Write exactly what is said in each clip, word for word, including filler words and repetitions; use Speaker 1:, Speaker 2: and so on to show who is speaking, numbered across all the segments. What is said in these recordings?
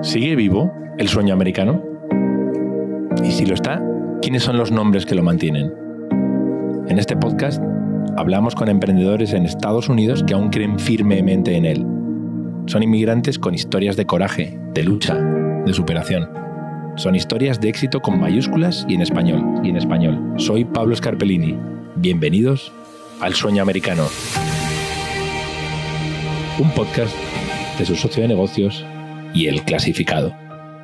Speaker 1: ¿Sigue vivo el sueño americano? Y si lo está, ¿quiénes son los nombres que lo mantienen? En este podcast hablamos con emprendedores en Estados Unidos que aún creen firmemente en él. Son inmigrantes con historias de coraje, de lucha, de superación. Son historias de éxito con mayúsculas y en español. Y en español. Soy Pablo Scarpellini. Bienvenidos al Sueño Americano. Un podcast de su socio de negocios y El Clasificado.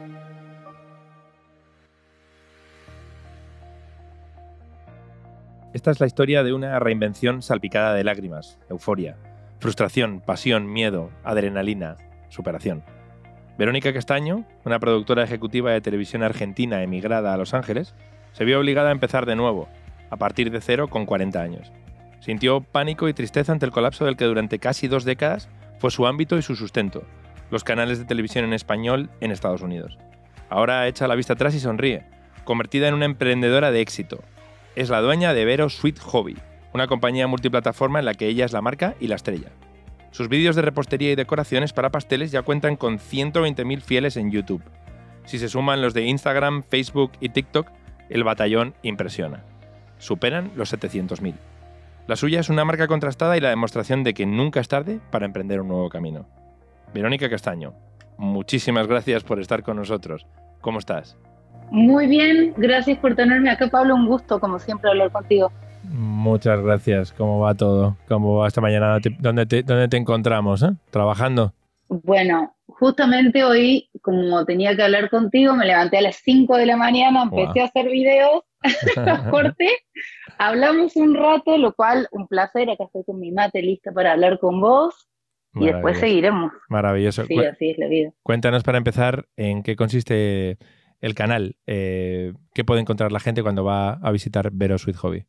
Speaker 1: Esta es la historia de una reinvención salpicada de lágrimas, euforia, frustración, pasión, miedo, adrenalina, superación. Verónica Castaño, una productora ejecutiva de televisión argentina emigrada a Los Ángeles, se vio obligada a empezar de nuevo, a partir de cero con cuarenta años. Sintió pánico y tristeza ante el colapso del que durante casi dos décadas fue su ámbito y su sustento, los canales de televisión en español en Estados Unidos. Ahora echa la vista atrás y sonríe, convertida en una emprendedora de éxito. Es la dueña de Vero Sweet Hobby, una compañía multiplataforma en la que ella es la marca y la estrella. Sus vídeos de repostería y decoraciones para pasteles ya cuentan con ciento veinte mil fieles en YouTube. Si se suman los de Instagram, Facebook y TikTok, el batallón impresiona. Superan los setecientos mil. La suya es una marca contrastada y la demostración de que nunca es tarde para emprender un nuevo camino. Verónica Castaño, muchísimas gracias por estar con nosotros. ¿Cómo estás?
Speaker 2: Muy bien, gracias por tenerme acá, Pablo. Un gusto, como siempre, hablar contigo.
Speaker 1: Muchas gracias. ¿Cómo va todo? ¿Cómo va esta mañana? ¿Dónde te, dónde te encontramos? ¿Eh? ¿Trabajando?
Speaker 2: Bueno, justamente hoy, como tenía que hablar contigo, me levanté a las cinco de la mañana, empecé wow. a hacer videos, los corté, hablamos un rato, lo cual, un placer. Acá estoy con mi mate lista para hablar con vos. Y después seguiremos.
Speaker 1: Maravilloso.
Speaker 2: Sí, así es la vida.
Speaker 1: Cuéntanos para empezar en qué consiste el canal. Eh, ¿Qué puede encontrar la gente cuando va a visitar Vero Sweet Hobby?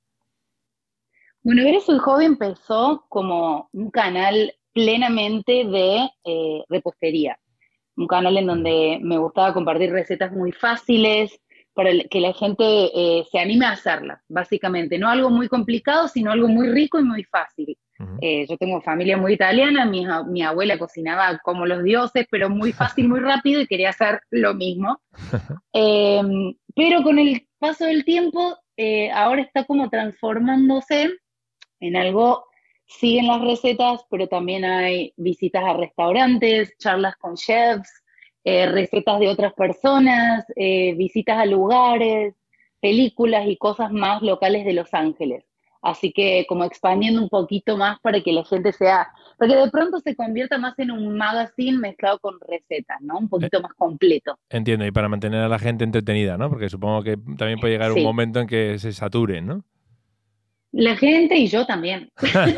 Speaker 2: Bueno, Vero Sweet Hobby empezó como un canal plenamente de eh, repostería. Un canal en donde me gustaba compartir recetas muy fáciles para que la gente eh, se anime a hacerlas, básicamente. No algo muy complicado, sino algo muy rico y muy fácil. Uh-huh. Eh, yo tengo familia muy italiana, mi, mi abuela cocinaba como los dioses, pero muy fácil, muy rápido, y quería hacer lo mismo. Eh, pero con el paso del tiempo, eh, ahora está como transformándose en algo. Siguen las recetas, pero también hay visitas a restaurantes, charlas con chefs, eh, recetas de otras personas, eh, visitas a lugares, películas y cosas más locales de Los Ángeles. Así que como expandiendo un poquito más para que la gente sea, para que de pronto se convierta más en un magazine mezclado con recetas, ¿no? Un poquito eh, más completo.
Speaker 1: Entiendo, y para mantener a la gente entretenida, ¿no? Porque supongo que también puede llegar sí. un momento en que se saturen, ¿no?
Speaker 2: La gente y yo también.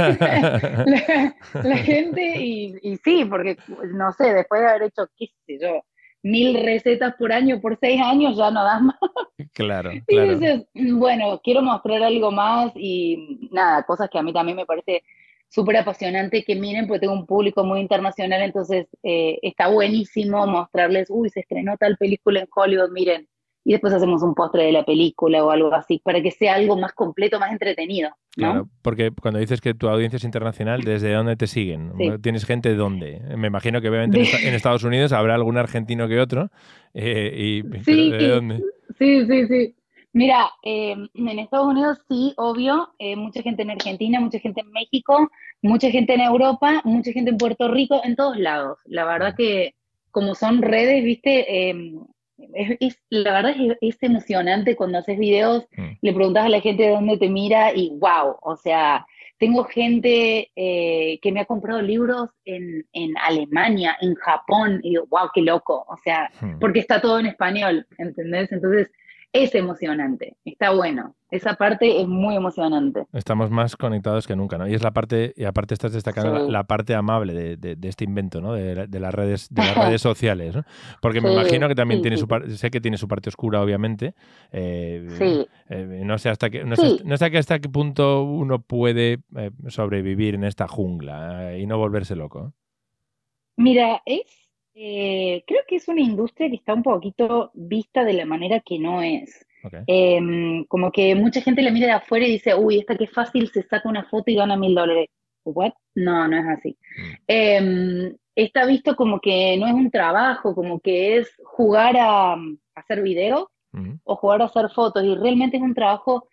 Speaker 2: la, la gente y, y sí, porque no sé, después de haber hecho, qué sé yo, mil recetas por año por seis años, ya no das más.
Speaker 1: Claro,
Speaker 2: Y
Speaker 1: claro.
Speaker 2: dices, bueno, quiero mostrar algo más y nada, cosas que a mí también me parece súper apasionante que miren, porque tengo un público muy internacional, entonces eh, está buenísimo mostrarles, uy, se estrenó tal película en Hollywood, miren. Y después hacemos un postre de la película o algo así, para que sea algo más completo, más entretenido, ¿no?
Speaker 1: Claro, porque cuando dices que tu audiencia es internacional, ¿desde dónde te siguen? Sí. ¿Tienes gente de dónde? Me imagino que obviamente de... en Estados Unidos habrá algún argentino que otro. Eh, y,
Speaker 2: sí,
Speaker 1: ¿pero de dónde?
Speaker 2: Sí, sí, sí. Mira, eh, en Estados Unidos sí, obvio, eh, mucha gente en Argentina, mucha gente en México, mucha gente en Europa, mucha gente en Puerto Rico, en todos lados. La verdad que como son redes, viste... Eh, Es, es, la verdad es, es emocionante cuando haces videos, mm. le preguntas a la gente de dónde te mira y wow, o sea, tengo gente eh, que me ha comprado libros en, en Alemania, en Japón, y digo, wow, qué loco, o sea, mm. porque está todo en español, ¿entendés? Entonces es emocionante, está bueno, esa parte es muy emocionante.
Speaker 1: Estamos más conectados que nunca, ¿no? Y es la parte, y aparte estás destacando sí. la, la parte amable de, de, de este invento, ¿no? De, de las redes, de las redes sociales, ¿no? Porque sí, me imagino que también sí, tiene sí. su parte, sé que tiene su parte oscura, obviamente. Eh,
Speaker 2: sí.
Speaker 1: Eh, no sé hasta qué, no,
Speaker 2: sí.
Speaker 1: sé, no sé hasta qué punto uno puede eh, sobrevivir en esta jungla eh, y no volverse loco.
Speaker 2: Mira, es Eh, creo que es una industria que está un poquito vista de la manera que no es. Okay. Eh, como que mucha gente la mira de afuera y dice, uy, esta que fácil se saca una foto y gana mil dólares. ¿What? No, no es así. Mm. Eh, está visto como que no es un trabajo, como que es jugar a, a hacer videos
Speaker 1: Ujú.
Speaker 2: o jugar a hacer fotos, y realmente es un trabajo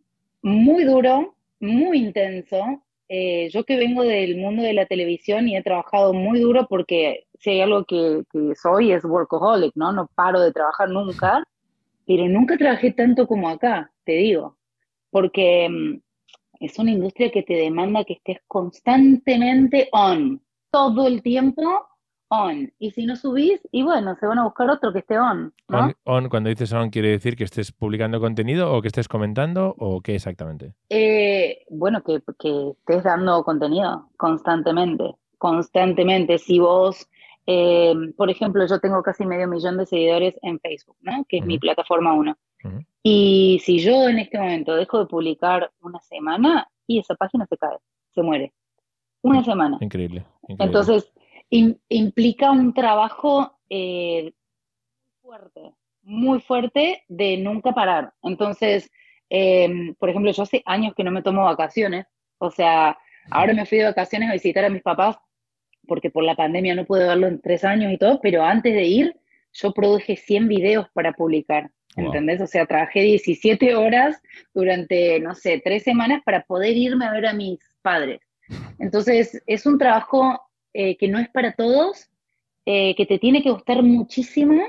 Speaker 2: muy duro, muy intenso. Eh, yo que vengo del mundo de la televisión y he trabajado muy duro porque si hay algo que, que soy es workaholic, ¿no? No paro de trabajar nunca, pero nunca trabajé tanto como acá, te digo, porque mm, es una industria que te demanda que estés constantemente on, todo el tiempo on. Y si no subís, y bueno, se van a buscar otro que esté on,
Speaker 1: On,
Speaker 2: ¿no?
Speaker 1: on, cuando dices on, ¿quiere decir que estés publicando contenido o que estés comentando o qué exactamente?
Speaker 2: Eh, bueno, que, que estés dando contenido constantemente, constantemente. Si vos, eh, por ejemplo, yo tengo casi medio millón de seguidores en Facebook, ¿no? Que es mi
Speaker 1: Ujú,
Speaker 2: plataforma uno.
Speaker 1: ujú.
Speaker 2: Y si yo en este momento dejo de publicar una semana, y esa página se cae, se muere. Una
Speaker 1: In-
Speaker 2: semana.
Speaker 1: Increíble, increíble.
Speaker 2: Entonces, im- implica un trabajo eh, fuerte, muy fuerte de nunca parar. Entonces, eh, por ejemplo, yo hace años que no me tomo vacaciones. O sea, ahora me fui de vacaciones a visitar a mis papás porque por la pandemia no pude verlo en tres años y todo, pero antes de ir, yo produje cien videos para publicar.
Speaker 1: Wow.
Speaker 2: ¿Entendés? O sea, trabajé diecisiete horas durante, no sé, tres semanas para poder irme a ver a mis padres. Entonces, es un trabajo eh, que no es para todos, eh, que te tiene que gustar muchísimo,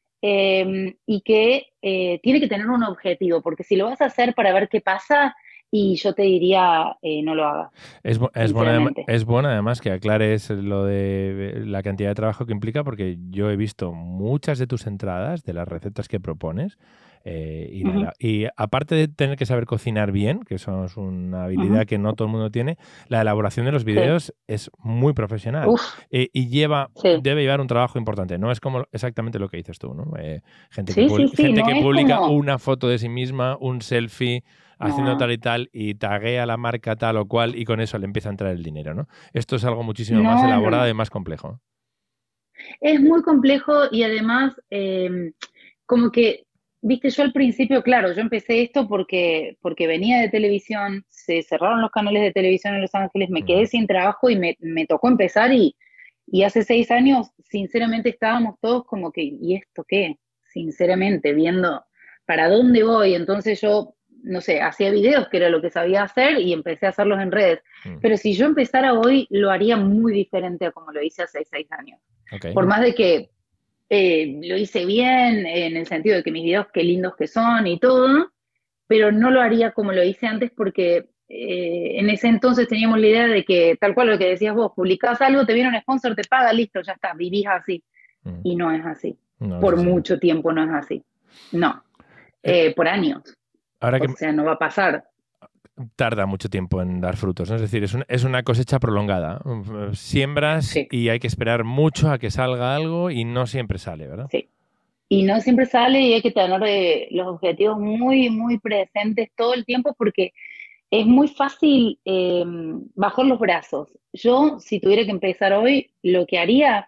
Speaker 2: eh, y que eh, tiene que tener un objetivo, porque si lo vas a hacer para ver qué pasa, y yo te diría, eh, no lo hagas,
Speaker 1: Es, bu- es, bueno, adem-
Speaker 2: sinceramente.
Speaker 1: es bueno además que aclares lo de la cantidad de trabajo que implica, porque yo he visto muchas de tus entradas, de las recetas que propones, eh, y, la
Speaker 2: Ujú,
Speaker 1: ela- y aparte de tener que saber cocinar bien, que eso es una
Speaker 2: ujú,
Speaker 1: habilidad que no todo el mundo tiene, la elaboración de los
Speaker 2: sí.
Speaker 1: videos es muy profesional,
Speaker 2: Uf,
Speaker 1: eh, y lleva,
Speaker 2: sí.
Speaker 1: debe llevar un trabajo importante. No es como exactamente lo que dices tú, ¿no? Eh, gente que,
Speaker 2: Sí, sí,
Speaker 1: publi-
Speaker 2: sí,
Speaker 1: gente
Speaker 2: no
Speaker 1: que
Speaker 2: es
Speaker 1: publica
Speaker 2: como,
Speaker 1: una foto de sí misma, un selfie haciendo
Speaker 2: no,
Speaker 1: tal y tal y taguea la marca tal o cual y con eso le empieza a entrar el dinero, ¿no? Esto es algo muchísimo más
Speaker 2: no, no,
Speaker 1: elaborado y
Speaker 2: no.
Speaker 1: más complejo.
Speaker 2: Es muy complejo y además, eh, como que, viste, yo al principio, claro, yo empecé esto porque, porque venía de televisión, se cerraron los canales de televisión en Los Ángeles, me quedé
Speaker 1: Ujú.
Speaker 2: sin trabajo y me, me tocó empezar y, y hace seis años, sinceramente, estábamos todos como que, ¿y esto qué? Sinceramente, viendo para dónde voy. Entonces yo, no sé, hacía videos, que era lo que sabía hacer, y empecé a hacerlos en redes.
Speaker 1: Mm.
Speaker 2: Pero si yo empezara hoy, lo haría muy diferente a como lo hice hace seis años.
Speaker 1: Ok.
Speaker 2: Por más de que eh, lo hice bien, en el sentido de que mis videos qué lindos que son y todo, pero no lo haría como lo hice antes porque eh, en ese entonces teníamos la idea de que, tal cual lo que decías vos, publicás algo, te viene un sponsor, te paga, listo, ya está, vivís así.
Speaker 1: Mm.
Speaker 2: Y no es así.
Speaker 1: No es
Speaker 2: Por
Speaker 1: así.
Speaker 2: mucho tiempo no es así. No,
Speaker 1: Eh,
Speaker 2: eh, por años.
Speaker 1: ahora
Speaker 2: O
Speaker 1: que
Speaker 2: sea, no va a pasar.
Speaker 1: tarda mucho tiempo en dar frutos, ¿no? Es decir, es, un- es una cosecha prolongada. Siembras
Speaker 2: Sí,
Speaker 1: y hay que esperar mucho a que salga algo y no siempre sale, ¿verdad?
Speaker 2: sí. Y no siempre sale y hay que tener eh, los objetivos muy, muy presentes todo el tiempo porque es muy fácil eh, bajar los brazos. Yo, si tuviera que empezar hoy, lo que haría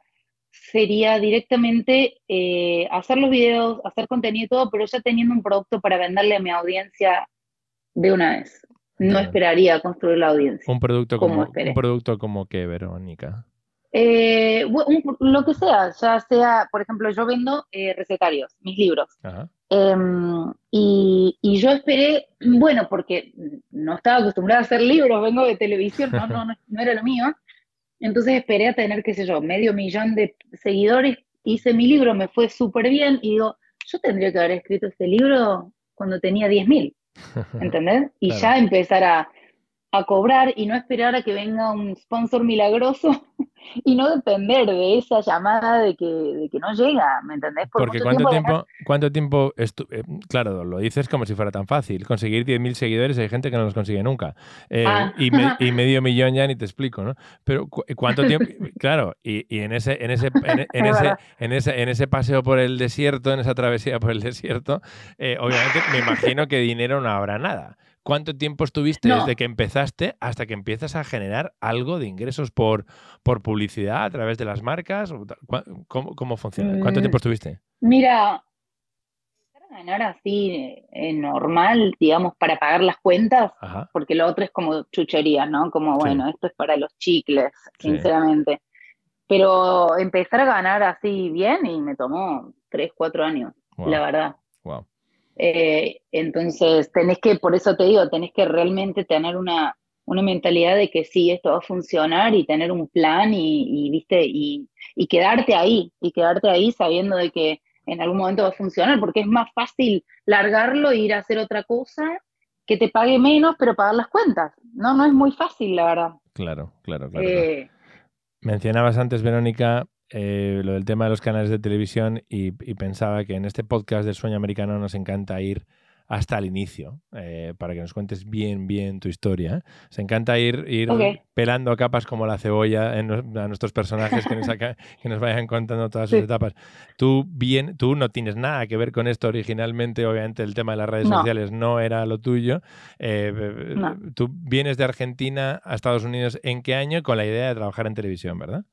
Speaker 2: sería directamente eh, hacer los videos, hacer contenido y todo, pero ya teniendo un producto para venderle a mi audiencia de una vez. No
Speaker 1: Entiendo.
Speaker 2: esperaría a construir la audiencia,
Speaker 1: Un producto
Speaker 2: como
Speaker 1: como, un
Speaker 2: esperé.
Speaker 1: producto como que, Verónica.
Speaker 2: Eh, bu- un- lo que sea, ya sea, por ejemplo, yo vendo eh, recetarios, mis libros.
Speaker 1: Ajá.
Speaker 2: Em, y, y yo esperé, bueno, porque no estaba acostumbrada a hacer libros, vengo de televisión, no, no, no, no era lo mío. Entonces esperé a tener, qué sé yo, medio millón de seguidores, hice mi libro, me fue súper bien y digo, yo tendría que haber escrito este libro cuando tenía diez mil, ¿entendés? Y
Speaker 1: Claro.
Speaker 2: ya empezar a, a cobrar y no esperar a que venga un sponsor milagroso y no depender de esa llamada de que, de que no llega, ¿me entendés? Por
Speaker 1: Porque
Speaker 2: mucho
Speaker 1: cuánto
Speaker 2: tiempo además,
Speaker 1: tiempo, cuánto tiempo estu- eh, claro, lo dices como si fuera tan fácil. Conseguir diez mil seguidores hay gente que no los consigue nunca. Eh,
Speaker 2: ah,
Speaker 1: y, me- y medio millón ya ni te explico, ¿no? Pero cu- cuánto tiempo, claro, y, y en ese, en ese, en, e- en
Speaker 2: es
Speaker 1: ese,
Speaker 2: verdad.
Speaker 1: en ese, en ese paseo por el desierto, en esa travesía por el desierto, eh, obviamente me imagino que dinero no habrá nada. ¿Cuánto tiempo estuviste desde
Speaker 2: No,
Speaker 1: que empezaste hasta que empiezas a generar algo de ingresos por, por publicidad a través de las marcas? ¿O tal? ¿Cu- ¿Cómo, cómo funciona? ¿Cuánto
Speaker 2: mm,
Speaker 1: tiempo estuviste?
Speaker 2: mira, para ganar así eh, normal, digamos, para pagar las cuentas,
Speaker 1: Ajá,
Speaker 2: porque lo otro es como chuchería, ¿no? Como,
Speaker 1: sí,
Speaker 2: bueno, esto es para los chicles,
Speaker 1: sí.
Speaker 2: sinceramente. pero empezar a ganar así bien y me tomó tres, cuatro años, la
Speaker 1: Wow,
Speaker 2: verdad.
Speaker 1: wow.
Speaker 2: Eh, entonces, tenés que, por eso te digo, tenés que realmente tener una, una mentalidad de que sí, esto va a funcionar y tener un plan y, y, viste, y, y quedarte ahí, y quedarte ahí sabiendo de que en algún momento va a funcionar, porque es más fácil largarlo e ir a hacer otra cosa que te pague menos, pero pagar las cuentas. No, no es muy fácil, la verdad.
Speaker 1: Claro, claro, claro, claro.
Speaker 2: Eh,
Speaker 1: Mencionabas antes, Verónica, eh, lo del tema de los canales de televisión y, y pensaba que en este podcast del Sueño Americano nos encanta ir hasta el inicio, eh, para que nos cuentes bien, bien tu historia. Nos encanta ir, ir
Speaker 2: ok,
Speaker 1: pelando a capas como la cebolla en, nos- a nuestros personajes que nos, saca- que nos vayan contando todas sus
Speaker 2: sí,
Speaker 1: etapas. Tú, bien, tú no tienes nada que ver con esto originalmente, obviamente el tema de las redes
Speaker 2: no,
Speaker 1: sociales no era lo tuyo. Eh,
Speaker 2: no.
Speaker 1: tú vienes de Argentina a Estados Unidos, ¿en qué año? Con la idea de trabajar en televisión, ¿verdad?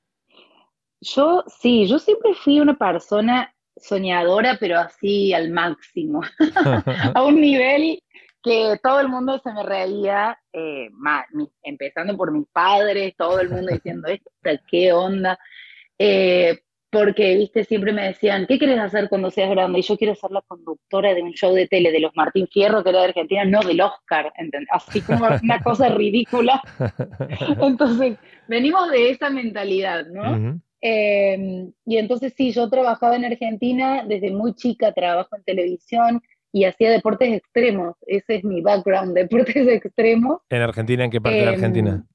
Speaker 2: Yo, sí, yo siempre fui una persona soñadora, pero así al máximo, a un nivel que todo el mundo se me reía, eh, ma- mi- empezando por mis padres, todo el mundo diciendo, ¿esta qué onda? Eh, Porque, viste, siempre me decían, ¿qué quieres hacer cuando seas grande? Y yo quiero ser la conductora de un show de tele de los Martín Fierro, que era de Argentina, no del Oscar, ¿entendés? Así como una cosa ridícula. Entonces, venimos de esa mentalidad, ¿no?
Speaker 1: Ujú.
Speaker 2: Eh, y entonces sí, yo trabajaba en Argentina, desde muy chica trabajo en televisión y hacía deportes extremos. Ese es mi background, deportes extremos.
Speaker 1: ¿En Argentina? ¿En qué parte de
Speaker 2: Eh,
Speaker 1: Argentina?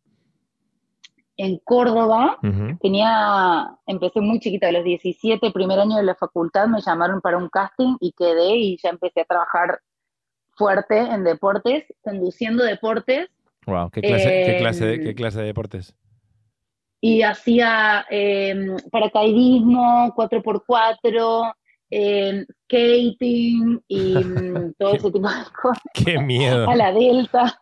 Speaker 2: en Córdoba,
Speaker 1: Ujú.
Speaker 2: tenía, empecé muy chiquita, a los diecisiete, primer año de la facultad, me llamaron para un casting y quedé y ya empecé a trabajar fuerte en deportes, conduciendo deportes.
Speaker 1: Wow, ¿qué clase, qué clase de, qué
Speaker 2: Eh,
Speaker 1: clase de deportes?
Speaker 2: y hacía eh, paracaidismo, cuatro por cuatro, eh, skating y mm, todo
Speaker 1: qué,
Speaker 2: ese tipo de cosas,
Speaker 1: qué miedo.
Speaker 2: a la delta,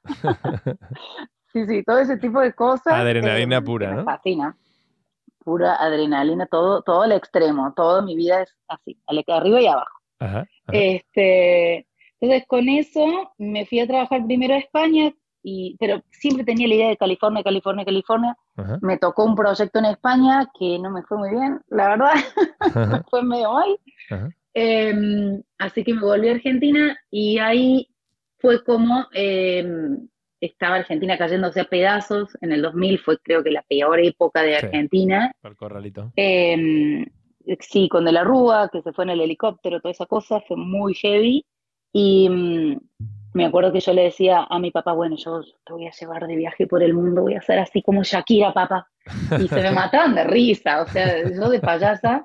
Speaker 2: sí, sí, todo ese tipo de cosas eh,
Speaker 1: Adrenalina
Speaker 2: que
Speaker 1: pura,
Speaker 2: me
Speaker 1: ¿no?
Speaker 2: fascina, pura adrenalina, todo, todo al extremo, toda mi vida es así, al- arriba y abajo.
Speaker 1: Ajá, ajá,
Speaker 2: Este, entonces con eso me fui a trabajar primero a España, y, pero siempre tenía la idea de California, California, California.
Speaker 1: ajá,
Speaker 2: Me tocó un proyecto en España que no me fue muy bien, la verdad, me
Speaker 1: ajá,
Speaker 2: fue medio mal.
Speaker 1: ajá.
Speaker 2: Eh, Así que me volví a Argentina y ahí fue como eh, estaba Argentina cayéndose a pedazos. En el dos mil fue creo que la peor época de
Speaker 1: Sí,
Speaker 2: Argentina.
Speaker 1: por el corralito.
Speaker 2: Eh, sí, con De la Rúa, que se fue en el helicóptero, toda esa cosa, fue muy heavy. Y mm, me acuerdo que yo le decía a mi papá, bueno, yo te voy a llevar de viaje por el mundo, voy a ser así como Shakira, papá. Y se me mataban de risa, o sea, yo de payasa.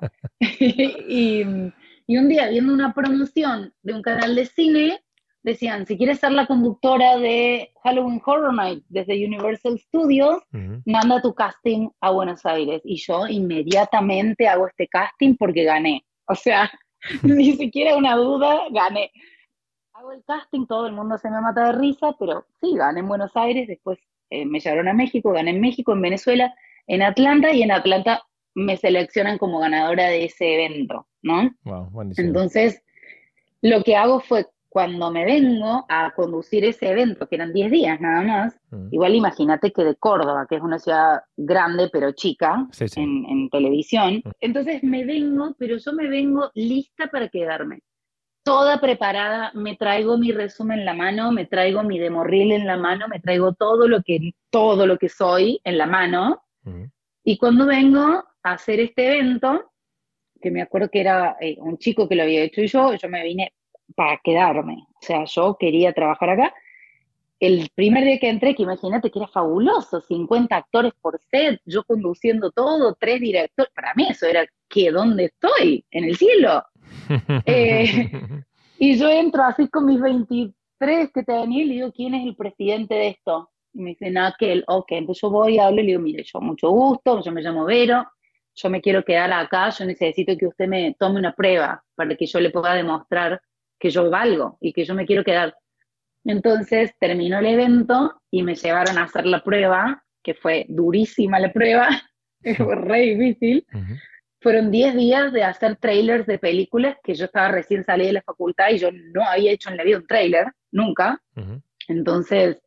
Speaker 2: y, mm, y un día, viendo una promoción de un canal de cine, decían, si quieres ser la conductora de Halloween Horror Night desde Universal Studios,
Speaker 1: Ujú.
Speaker 2: manda tu casting a Buenos Aires. Y yo inmediatamente hago este casting porque gané. O sea, ni siquiera una duda, gané. Hago el casting, todo el mundo se me mata de risa, pero sí, gané en Buenos Aires, después eh, me llevaron a México, gané en México, en Venezuela, en Atlanta, y en Atlanta me seleccionan como ganadora de ese evento, ¿no?
Speaker 1: Wow, buenísimo.
Speaker 2: Entonces, lo que hago fue, cuando me vengo a conducir ese evento, que eran diez días nada más,
Speaker 1: Ujú.
Speaker 2: igual imagínate que de Córdoba, que es una ciudad grande pero chica
Speaker 1: Sí, sí.
Speaker 2: en, en televisión,
Speaker 1: Ujú.
Speaker 2: entonces me vengo, pero yo me vengo lista para quedarme. Toda preparada, me traigo mi resumen en la mano, me traigo mi demo reel en la mano, me traigo todo lo que, todo lo que soy en la mano,
Speaker 1: Ujú.
Speaker 2: y cuando vengo a hacer este evento, que me acuerdo que era eh, un chico que lo había hecho y yo, yo me vine para quedarme. O sea, yo quería trabajar acá. El primer día que entré, que imagínate que era fabuloso, cincuenta actores por set, yo conduciendo todo, tres directores, para mí eso era que ¿dónde estoy? En el cielo. Eh, y yo entro así con mis veintitrés que tenía y le digo, ¿quién es el presidente de esto? Y me dicen, aquel, ok, entonces yo voy, hablo y le digo, mire, yo mucho gusto, yo me llamo Vero, yo me quiero quedar acá, yo necesito que usted me tome una prueba para que yo le pueda demostrar que yo valgo y que yo me quiero quedar. Entonces terminó el evento y me llevaron a hacer la prueba, que fue durísima la prueba, fue re difícil.
Speaker 1: Ujú.
Speaker 2: Fueron diez días de hacer trailers de películas que yo estaba recién salida de la facultad y yo no había hecho en la vida un trailer, nunca.
Speaker 1: Ujú.
Speaker 2: Entonces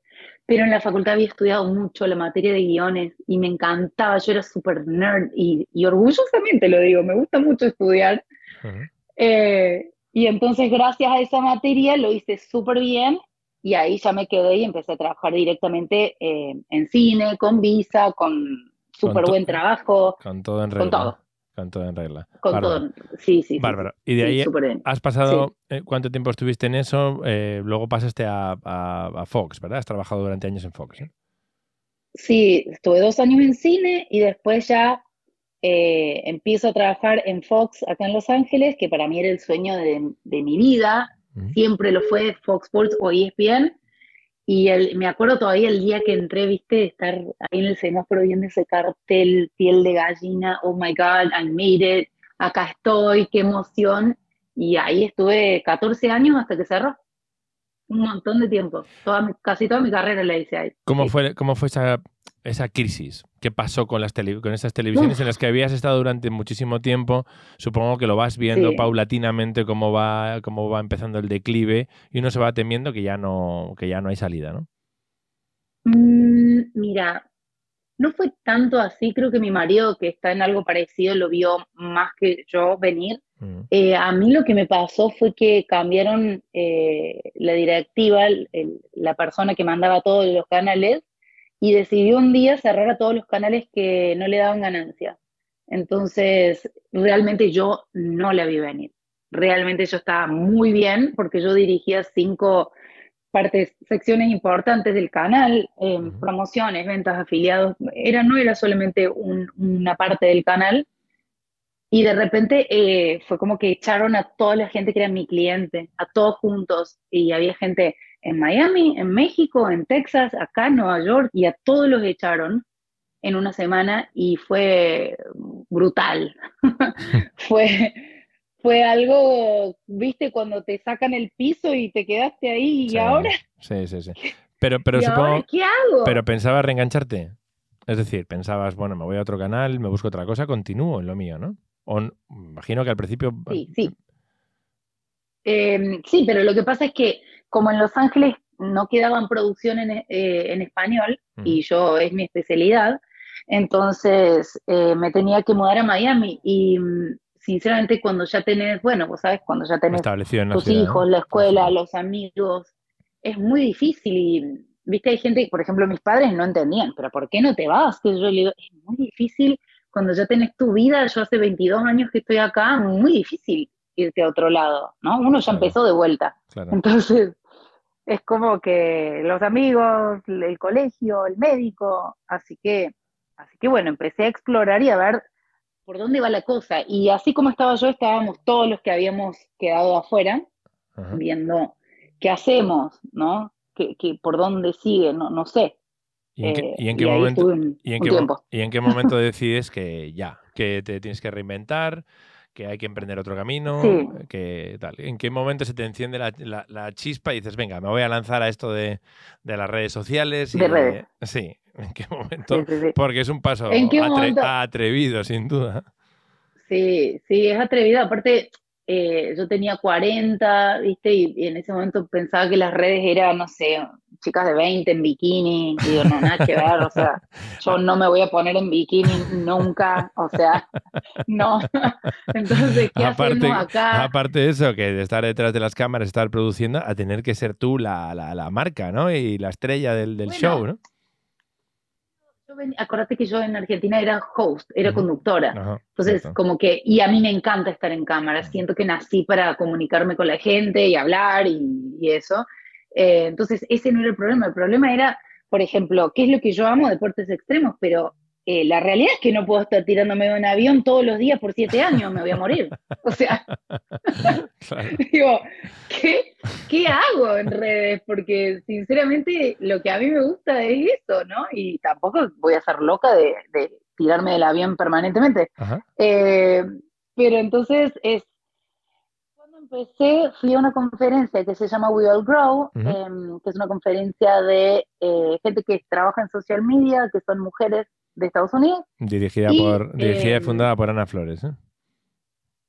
Speaker 2: pero en la facultad había estudiado mucho la materia de guiones y me encantaba, yo era súper nerd y, y orgullosamente lo digo, me gusta mucho estudiar.
Speaker 1: Ujú.
Speaker 2: Eh, y entonces gracias a esa materia lo hice súper bien y ahí ya me quedé y empecé a trabajar directamente eh, en cine, con visa, con
Speaker 1: Con,
Speaker 2: súper
Speaker 1: to-
Speaker 2: buen trabajo,
Speaker 1: con todo en
Speaker 2: con
Speaker 1: regla.
Speaker 2: todo,
Speaker 1: Con todo en regla.
Speaker 2: con
Speaker 1: Bárbaro.
Speaker 2: todo. Sí, sí, sí, sí,
Speaker 1: Bárbaro. Y de
Speaker 2: sí,
Speaker 1: ahí
Speaker 2: súper bien.
Speaker 1: has
Speaker 2: Sí.
Speaker 1: pasado, eh, ¿cuánto tiempo estuviste en eso? Eh, luego pasaste a, a- a Fox, ¿verdad? Has trabajado durante años en Fox, ¿eh?
Speaker 2: Sí, estuve dos años en cine y después ya eh, empiezo a trabajar en Fox acá en Los Ángeles, que para mí era el sueño de, de mi vida,
Speaker 1: Ujú.
Speaker 2: siempre lo fue Fox Sports o E S P N. Y el, me acuerdo todavía el día que entré, viste, de estar ahí en el semáforo viendo ese cartel, piel de gallina, oh my God, I made it, acá estoy, qué emoción. Y ahí estuve catorce años hasta que cerró, un montón de tiempo, toda mi- casi toda mi carrera la hice ahí.
Speaker 1: ¿Cómo
Speaker 2: Sí.
Speaker 1: fue, cómo fue esa, esa crisis? ¿Qué pasó con, las tele- con esas televisiones en las
Speaker 2: Uf,
Speaker 1: que habías estado durante muchísimo tiempo? Supongo que lo vas viendo
Speaker 2: sí.
Speaker 1: paulatinamente cómo va, cómo va empezando el declive y uno se va temiendo que ya no, que ya no hay salida, ¿no?
Speaker 2: Mm, mira, no fue tanto así, creo que mi marido, que está en algo parecido, lo vio más que yo venir.
Speaker 1: Mm.
Speaker 2: Eh, a mí lo que me pasó fue que cambiaron eh, la directiva, el- el- la persona que mandaba todos los canales, y decidió un día cerrar a todos los canales que no le daban ganancia. Entonces, realmente yo no la vi venir. Realmente yo estaba muy bien porque yo dirigía cinco partes, secciones importantes del canal, eh,
Speaker 1: Ujú.
Speaker 2: promociones, ventas, afiliados, era, no era solamente un- una parte del canal, y de repente eh, fue como que echaron a toda la gente que era mi cliente, a todos juntos, y había gente en Miami, en México, en Texas, acá en Nueva York, y a todos los echaron en una semana y fue brutal. Fue, fue algo, viste, cuando te sacan el piso y te quedaste ahí
Speaker 1: Sí,
Speaker 2: y ahora,
Speaker 1: sí, sí, sí. Pero, pero
Speaker 2: ¿y ahora
Speaker 1: supongo,
Speaker 2: qué
Speaker 1: pero
Speaker 2: hago?
Speaker 1: pensabas reengancharte. Es decir, pensabas, bueno, me voy a otro canal, me busco otra cosa, continúo en lo mío, ¿no? O n- imagino que al principio.
Speaker 2: Sí, sí. Eh, sí, pero lo que pasa es que como en Los Ángeles no quedaban producción en, eh, en español,
Speaker 1: Ujú.
Speaker 2: y yo es mi especialidad, entonces eh, me tenía que mudar a Miami y mm, sinceramente cuando ya tenés, bueno, vos sabes, cuando ya tenés
Speaker 1: Establecido en la
Speaker 2: tus
Speaker 1: ciudad, ¿eh?
Speaker 2: hijos, la
Speaker 1: Sí, sí.
Speaker 2: escuela, los amigos, es muy difícil y, viste, hay gente, por ejemplo, mis padres no entendían, pero ¿por qué no te vas? Que yo le digo, es muy difícil cuando ya tenés tu vida, yo hace veintidós años que estoy acá, muy difícil irte a otro lado, ¿no? Uno ya
Speaker 1: Claro,
Speaker 2: empezó de vuelta.
Speaker 1: claro.
Speaker 2: Entonces, es como que los amigos, el colegio, el médico, así que, así que bueno, empecé a explorar y a ver por dónde va la cosa. Y así como estaba yo, estábamos todos los que habíamos quedado afuera,
Speaker 1: Ajá.
Speaker 2: viendo qué hacemos, ¿no? ¿Qué, qué- por dónde sigue? No, no sé.
Speaker 1: ¿Y en qué,
Speaker 2: Eh,
Speaker 1: y en qué
Speaker 2: y ahí
Speaker 1: momento,
Speaker 2: estuve un,
Speaker 1: y en
Speaker 2: un
Speaker 1: qué, mo-
Speaker 2: tiempo.
Speaker 1: y en qué momento decides que ya, que te tienes que reinventar, que hay que emprender otro camino,
Speaker 2: Sí,
Speaker 1: que tal? ¿En qué momento se te enciende la, la- la chispa y dices, venga, me voy a lanzar a esto de, de las redes sociales y
Speaker 2: de redes.
Speaker 1: de... Sí, ¿en qué
Speaker 2: Sí,
Speaker 1: momento?
Speaker 2: sí, sí.
Speaker 1: Porque es un
Speaker 2: ¿En
Speaker 1: paso
Speaker 2: qué
Speaker 1: atre-
Speaker 2: momento?
Speaker 1: atrevido, sin duda.
Speaker 2: Sí, sí, es atrevida. Aparte, eh, yo tenía cuarenta, ¿viste? Y, y en ese momento pensaba que las redes eran, no sé, chicas de veinte en bikini. Y digo, no, nada que ver, o sea, yo no me voy a poner en bikini nunca, o sea, no. Entonces, ¿qué hacemos
Speaker 1: Aparte,
Speaker 2: acá?
Speaker 1: aparte de eso, que de estar detrás de las cámaras, estar produciendo, a tener que ser tú la, la- la marca, ¿no? Y la estrella del, del show,
Speaker 2: Bueno,
Speaker 1: ¿no?
Speaker 2: yo ven- acordate que yo en Argentina era host, era
Speaker 1: Ujú.
Speaker 2: conductora.
Speaker 1: Ajá,
Speaker 2: Entonces,
Speaker 1: cierto.
Speaker 2: como que, y a mí me encanta estar en cámara,
Speaker 1: Ujú.
Speaker 2: siento que nací para comunicarme con la gente y hablar y, y eso. Eh, entonces, ese no era el problema, el problema era, por ejemplo, ¿qué es lo que yo amo? Deportes extremos, pero eh, la realidad es que no puedo estar tirándome de un avión todos los días por siete años, me voy a morir. O sea,
Speaker 1: Claro.
Speaker 2: digo, ¿qué, qué hago en redes? Porque sinceramente lo que a mí me gusta es eso, ¿no? Y tampoco voy a ser loca de, de tirarme del avión permanentemente.
Speaker 1: Ajá.
Speaker 2: Eh, pero entonces es, cuando empecé, fui a una conferencia que se llama We All Grow,
Speaker 1: Ujú.
Speaker 2: eh, que es una conferencia de eh, gente que trabaja en social media, que son mujeres de Estados Unidos.
Speaker 1: Dirigida
Speaker 2: Y
Speaker 1: por, dirigida
Speaker 2: eh,
Speaker 1: y fundada por Ana Flores, ¿eh?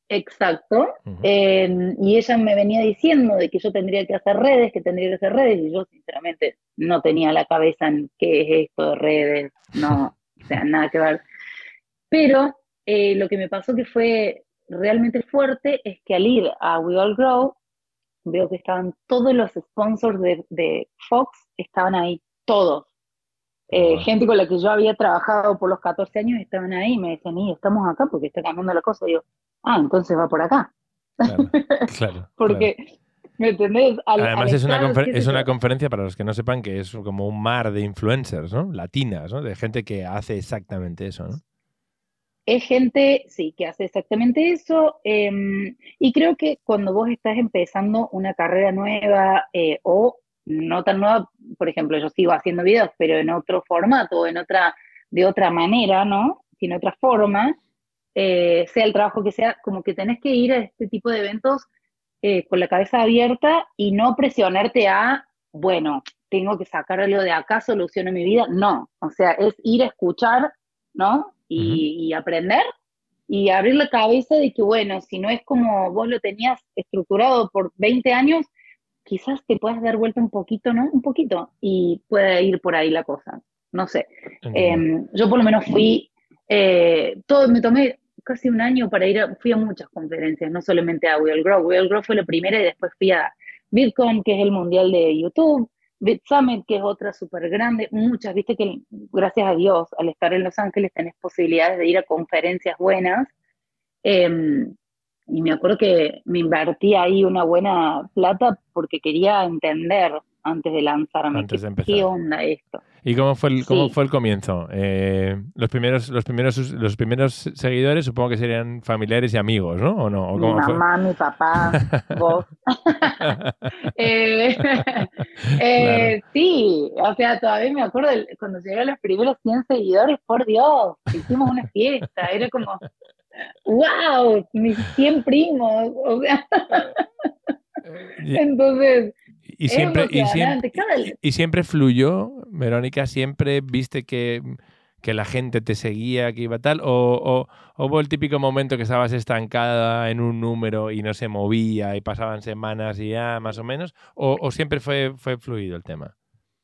Speaker 2: exacto.
Speaker 1: Ujú.
Speaker 2: Eh, y ella me venía diciendo de que yo tendría que hacer redes, que tendría que hacer redes, y yo sinceramente no tenía la cabeza en qué es esto de redes, no, o sea, nada que ver. Pero eh, lo que me pasó que fue realmente fuerte es que al ir a We All Grow, veo que estaban todos los sponsors de, de Fox, estaban ahí, todos. Eh,
Speaker 1: Buah,
Speaker 2: gente con la que yo había trabajado por los catorce años estaban ahí y me decían, y estamos acá porque está cambiando la cosa. Y yo, ah, entonces va por acá.
Speaker 1: claro, claro, claro.
Speaker 2: Porque, ¿me entendés? Al, al
Speaker 1: Además es una,
Speaker 2: estar,
Speaker 1: confer-
Speaker 2: qué
Speaker 1: es
Speaker 2: sé yo,
Speaker 1: una conferencia, para los que no sepan, que es como un mar de influencers, ¿no? Latinas, ¿no? De gente que hace exactamente eso, ¿no?
Speaker 2: es gente, sí, que hace exactamente eso. Eh, y creo que cuando vos estás empezando una carrera nueva eh, o no tan nueva, por ejemplo, yo sigo haciendo videos, pero en otro formato, en otra, de otra manera, ¿no? Tiene otra forma, eh, sea el trabajo que sea, como que tenés que ir a este tipo de eventos eh, con la cabeza abierta y no presionarte a, bueno, tengo que sacar algo de acá, soluciono mi vida. No, o sea, es ir a escuchar, ¿no?
Speaker 1: Ujú.
Speaker 2: Y, y aprender y abrir la cabeza de que, bueno, si no es como vos lo tenías estructurado por veinte años, quizás te puedas dar vuelta un poquito, ¿no? Un poquito y puede ir por ahí la cosa. No sé. Eh,
Speaker 1: Entiendo.
Speaker 2: yo por lo menos fui, eh, todo, me tomé casi un año para ir, a, fui a muchas conferencias, no solamente a Will Grow. Will Grow fue la primera y después fui a VidCon, que es el mundial de YouTube, VidSummit, que es otra súper grande, muchas, viste que gracias a Dios, al estar en Los Ángeles tenés posibilidades de ir a conferencias buenas. Eh, y me acuerdo que me invertí ahí una buena plata porque quería entender antes de lanzarme
Speaker 1: Antes
Speaker 2: qué,
Speaker 1: de
Speaker 2: qué
Speaker 1: empezar.
Speaker 2: onda esto.
Speaker 1: ¿Y cómo fue el, cómo
Speaker 2: Sí,
Speaker 1: fue el comienzo? Eh, los primeros, los primeros, los primeros seguidores supongo que serían familiares y amigos, ¿no? ¿O no? ¿O
Speaker 2: mi
Speaker 1: cómo fue?
Speaker 2: mamá, mi papá, vos. eh,
Speaker 1: Claro.
Speaker 2: eh, sí, o sea, todavía me acuerdo del- cuando llegaron los primeros cien seguidores, por Dios, hicimos una fiesta, era como, wow, mis cien primos, o sea,
Speaker 1: Y,
Speaker 2: entonces
Speaker 1: y
Speaker 2: es
Speaker 1: siempre, y siempre,
Speaker 2: emocionante. Cada,
Speaker 1: y, y siempre fluyó, Verónica, siempre viste que, que la gente te seguía, que iba tal, o, o, o hubo el típico momento que estabas estancada en un número y no se movía y pasaban semanas y ya más o menos, o, o siempre fue, fue fluido el tema.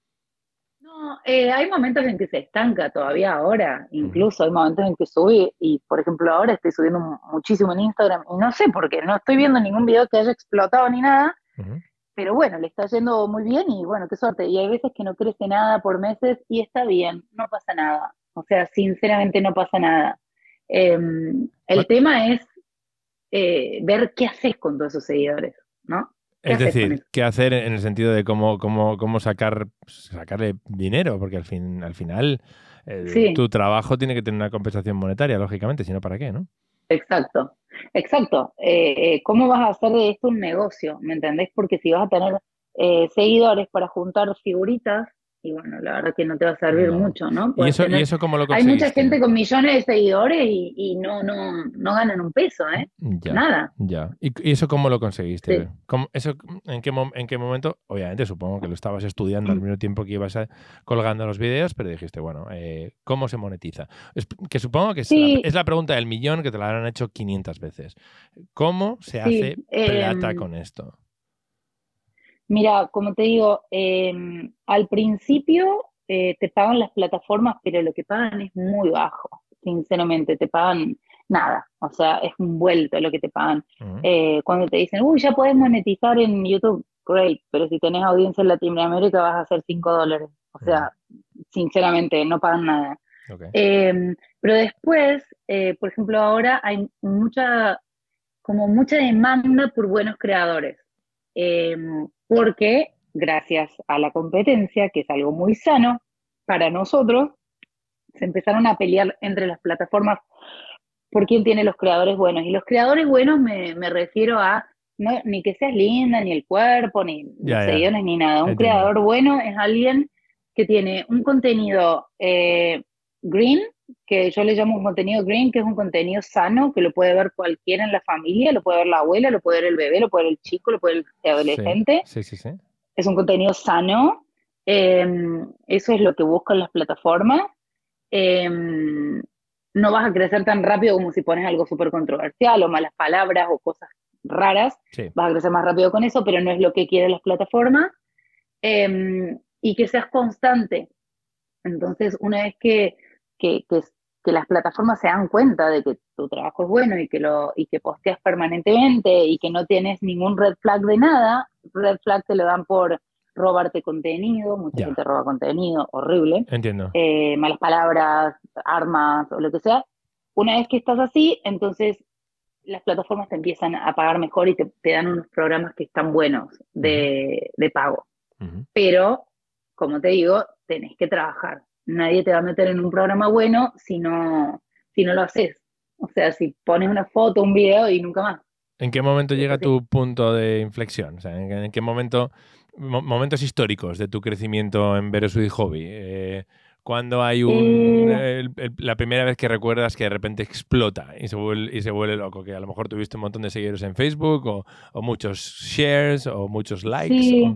Speaker 2: No, eh, hay momentos en que se estanca todavía ahora,
Speaker 1: Ujú,
Speaker 2: incluso hay momentos en que sube y, por ejemplo, ahora estoy subiendo mu- muchísimo en Instagram y no sé por qué, no estoy viendo ningún video que haya explotado ni nada,
Speaker 1: ujú.
Speaker 2: pero bueno, le está yendo muy bien y bueno, qué suerte. Y hay veces que no crece nada por meses y está bien, no pasa nada. O sea, sinceramente no pasa nada. Eh, el
Speaker 1: Bueno,
Speaker 2: tema es eh, ver qué haces con todos esos seguidores, ¿no? ¿Qué
Speaker 1: es
Speaker 2: haces con
Speaker 1: decir,
Speaker 2: eso?
Speaker 1: qué hacer en el sentido de cómo, cómo, cómo sacar, sacarle dinero, porque al fin, al final eh,
Speaker 2: Sí.
Speaker 1: tu trabajo tiene que tener una compensación monetaria, lógicamente, si no, ¿para qué, no?
Speaker 2: Exacto, exacto. Eh, eh, ¿cómo vas a hacer de esto un negocio? ¿Me entendés? Porque si vas a tener eh, seguidores para juntar figuritas, y bueno, la verdad que no te va a servir
Speaker 1: No.
Speaker 2: mucho, ¿no?
Speaker 1: ¿Y
Speaker 2: Puedes
Speaker 1: eso, y
Speaker 2: tener,
Speaker 1: eso cómo lo
Speaker 2: hay mucha
Speaker 1: conseguiste?
Speaker 2: gente con millones de seguidores y, y no, no, no ganan un peso, ¿eh?
Speaker 1: Ya,
Speaker 2: Nada.
Speaker 1: ya. ¿Y, y eso cómo lo conseguiste?
Speaker 2: Sí.
Speaker 1: ¿Cómo- eso, en qué, mom- en qué momento? Obviamente, supongo que lo estabas estudiando al mismo tiempo que ibas a- colgando los vídeos, pero dijiste, bueno, eh, ¿cómo se monetiza? Es- que supongo que es la,
Speaker 2: Sí,
Speaker 1: es la pregunta del millón que te la habrán hecho quinientas veces. ¿Cómo se
Speaker 2: sí.
Speaker 1: hace plata
Speaker 2: Em,
Speaker 1: con esto?
Speaker 2: Mira, como te digo, eh, al principio eh, te pagan las plataformas, pero lo que pagan es muy bajo, sinceramente, te pagan nada, o sea, es un vuelto lo que te pagan.
Speaker 1: Ujú,
Speaker 2: Eh, cuando te dicen, uy, ya podés monetizar en YouTube, great, pero si tenés audiencia en Latinoamérica vas a hacer cinco dólares, o
Speaker 1: ujú.
Speaker 2: sea, sinceramente, no pagan nada.
Speaker 1: Ok.
Speaker 2: Eh, pero después, eh, por ejemplo, ahora hay mucha como mucha demanda por buenos creadores, eh, porque gracias a la competencia, que es algo muy sano para nosotros, se empezaron a pelear entre las plataformas por quién tiene los creadores buenos. Y los creadores buenos me, me refiero a no, ni que seas linda, ni el cuerpo, ni los
Speaker 1: Ya, ya.
Speaker 2: seguidores, ni nada. Un
Speaker 1: Entiendo.
Speaker 2: creador bueno es alguien que tiene un contenido eh, green, que yo le llamo un contenido green, que es un contenido sano, que lo puede ver cualquiera en la familia, lo puede ver la abuela, lo puede ver el bebé, lo puede ver el chico, lo puede ver el
Speaker 1: Sí,
Speaker 2: adolescente.
Speaker 1: sí, sí, sí.
Speaker 2: Es un contenido sano. Eh, eso es lo que buscan las plataformas. Eh, no vas a crecer tan rápido como si pones algo súper controversial o malas palabras o cosas raras,
Speaker 1: Sí.
Speaker 2: vas a crecer más rápido con eso, pero no es lo que quieren las plataformas. Eh, y que seas constante. Entonces, una vez que, que, que, que las plataformas se dan cuenta de que tu trabajo es bueno y que, lo, y que posteas permanentemente y que no tienes ningún red flag de nada, red flag te lo dan por robarte contenido, mucha
Speaker 1: Ya.
Speaker 2: gente roba contenido, horrible,
Speaker 1: Entiendo.
Speaker 2: eh, malas palabras, armas o lo que sea. Una vez que estás así, entonces las plataformas te empiezan a pagar mejor y te, te dan unos programas que están buenos de, de pago.
Speaker 1: Uh-huh.
Speaker 2: Pero, como te digo, tenés que trabajar. Nadie te va a meter en un programa bueno si no, si no lo haces. O sea, si pones una foto, un video y nunca más.
Speaker 1: ¿En qué momento
Speaker 2: Es
Speaker 1: llega
Speaker 2: así.
Speaker 1: tu punto de inflexión? O sea, ¿en, en qué momento, mo- momentos históricos de tu crecimiento en Verosuit Hobby? Eh, ¿Cuándo hay un
Speaker 2: Eh,
Speaker 1: el- el- la primera vez que recuerdas que de repente explota y se vuelve, y se vuelve loco? Que a lo mejor tuviste un montón de seguidores en Facebook o, o muchos shares o muchos likes.
Speaker 2: sí,
Speaker 1: o-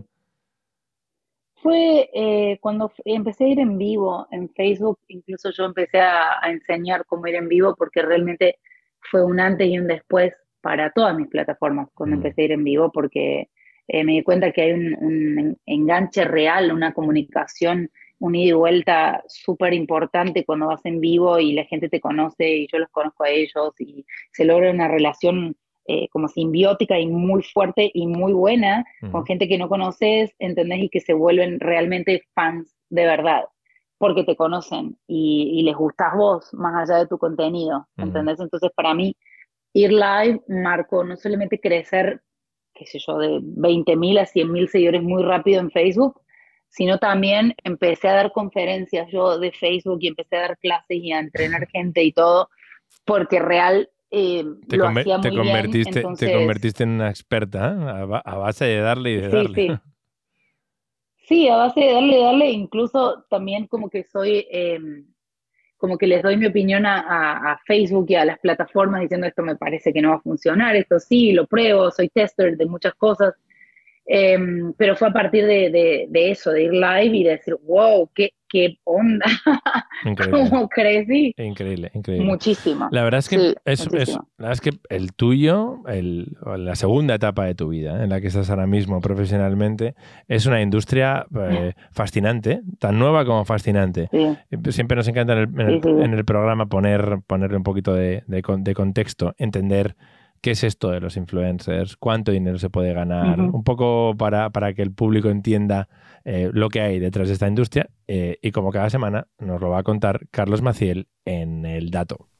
Speaker 2: fue eh, cuando f- empecé a ir en vivo en Facebook, incluso yo empecé a, a enseñar cómo ir en vivo porque realmente fue un antes y un después para todas mis plataformas cuando
Speaker 1: Mm,
Speaker 2: empecé a ir en vivo porque eh, me di cuenta que hay un, un en- enganche real, una comunicación, un ida y vuelta súper importante cuando vas en vivo y la gente te conoce y yo los conozco a ellos y se logra una relación eh, como simbiótica y muy fuerte y muy buena con
Speaker 1: ujú,
Speaker 2: gente que no conoces, ¿entendés? Y que se vuelven realmente fans de verdad, porque te conocen y, y les gustás vos más allá de tu contenido,
Speaker 1: ujú.
Speaker 2: ¿entendés? Entonces, para mí, ir live marcó no solamente crecer, qué sé yo, de veinte mil a cien mil seguidores muy rápido en Facebook, sino también empecé a dar conferencias yo de Facebook y empecé a dar clases y a entrenar gente y todo, porque real eh,
Speaker 1: Te,
Speaker 2: lo
Speaker 1: conver-
Speaker 2: hacía
Speaker 1: te
Speaker 2: muy bien,
Speaker 1: convertiste, te
Speaker 2: entonces,
Speaker 1: convertiste en una experta, ¿eh? a, ba- a base de darle y de
Speaker 2: sí,
Speaker 1: darle.
Speaker 2: sí. Sí, a base de darle, darle, incluso también como que soy, eh, como que les doy mi opinión a, a, a Facebook y a las plataformas diciendo esto me parece que no va a funcionar, esto sí, lo pruebo, soy tester de muchas cosas. Eh, pero fue a partir de, de, de eso, de ir live y de decir, wow, qué, qué onda,
Speaker 1: Increíble.
Speaker 2: cómo crecí.
Speaker 1: Increíble, increíble.
Speaker 2: Muchísimo,
Speaker 1: La verdad es que
Speaker 2: sí,
Speaker 1: es, es-
Speaker 2: muchísimo.
Speaker 1: la verdad es que el tuyo, el, o la segunda etapa de tu vida, ¿eh? en la que estás ahora mismo profesionalmente, es una industria eh, fascinante, tan nueva como fascinante.
Speaker 2: Sí,
Speaker 1: Siempre nos encanta en el, en
Speaker 2: sí,
Speaker 1: el-
Speaker 2: sí,
Speaker 1: en el programa poner, ponerle un poquito de, de con- de contexto, entender qué es esto de los influencers, cuánto dinero se puede ganar,
Speaker 2: ujú.
Speaker 1: un poco para, para que el público entienda eh, lo que hay detrás de esta industria. Eh, y como cada semana nos lo va a contar Carlos Maciel en El Dato.